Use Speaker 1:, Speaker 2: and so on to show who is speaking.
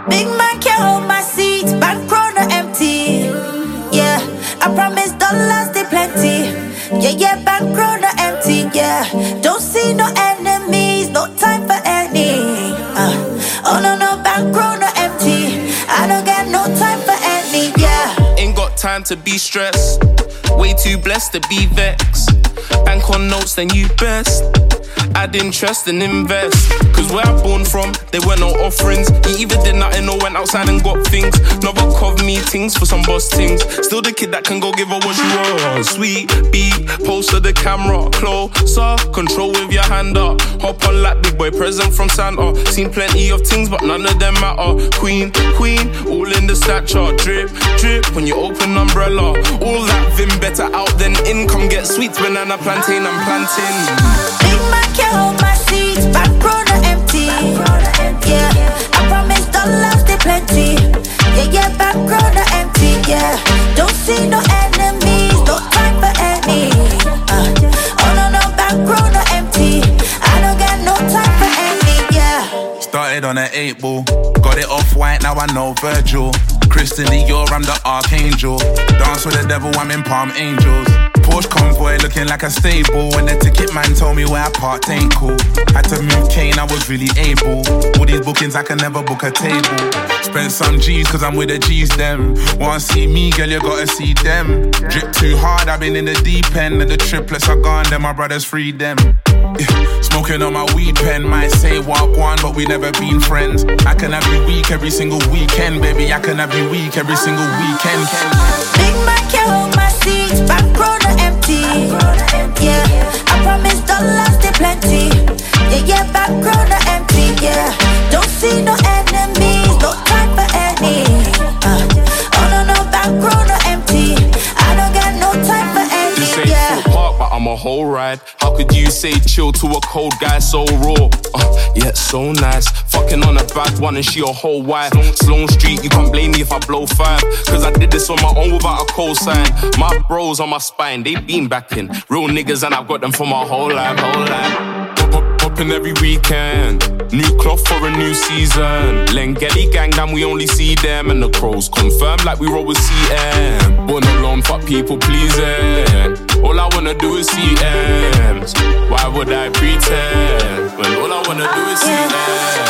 Speaker 1: Big man can't hold my seat, bankroll not empty. Yeah, I promise dollars they plenty. Yeah, bankroll not empty. Yeah, don't see no enemies, no time for any. Oh no, bankroll not empty. I don't got no time for any. Yeah,
Speaker 2: ain't got time to be stressed. Way too blessed to be vexed. Bank on notes, then you best add interest and invest. Cause where I'm born from, there were no offerings. You either did nothing or went outside and got things. Never cov meetings for some boss things. Still the kid that can go give her what she wants. Sweet beat, post to the camera. Closer, control with your hand up. Hop on like big boy, present from Santa. Seen plenty of things, but none of them matter. Queen, all in the stature. Drip, when you open umbrella. All that vim better out than in. Come get sweet banana, plantain and planting.
Speaker 1: Big man can't hold my seat, bankroll not empty. Yeah, I promise dollars they plenty. Yeah, bankroll not empty. Yeah, don't see no enemies, no time for any. Oh no, bankroll not empty. I don't got no time for any. Yeah.
Speaker 3: Started on an 8 ball, got it off white, now I know Virgil. Christian Dior, I'm the archangel. Dance with the devil, I'm in Palm Angels. Porsche convoy looking like a stable. When the ticket man told me where I parked ain't cool. Had to move Kane, I was really able. All these bookings, I can never book a table. Spend some G's cause I'm with the G's them. Wanna see me, girl, you gotta see them. Drip too hard, I've been in the deep end. And the triplets are gone, then my brothers freed them. Smoking on my weed pen, might say walk one, but we never been friends. I can have you weak every single weekend, baby. I can have you weak every single weekend.
Speaker 1: Big man can't hold my seat, bankroll not empty. Yeah, I promise dollars they plenty. Yeah, bankroll not empty. Yeah, don't see no enemies, no time for any. Oh no, bankroll not empty. I don't got no time for any.
Speaker 2: This ain't Full Park, but I'm a whole ride. How could you say chill to a cold guy so raw? Yeah, so nice. Fucking on a bad one and she a whole wife. Sloan Street, you can't blame me if I blow 5. Cause I did this on my own without a cosign. My bros on my spine, they been backing. Real niggas and I've got them for my whole life. Popping every weekend. New cloth for a new season. Lengelly gang, damn, we only see them. And the crows confirmed like we roll with CM. Born alone, fuck people pleasing. All I wanna do is see M's. Why would I pretend when all I wanna do is see M's?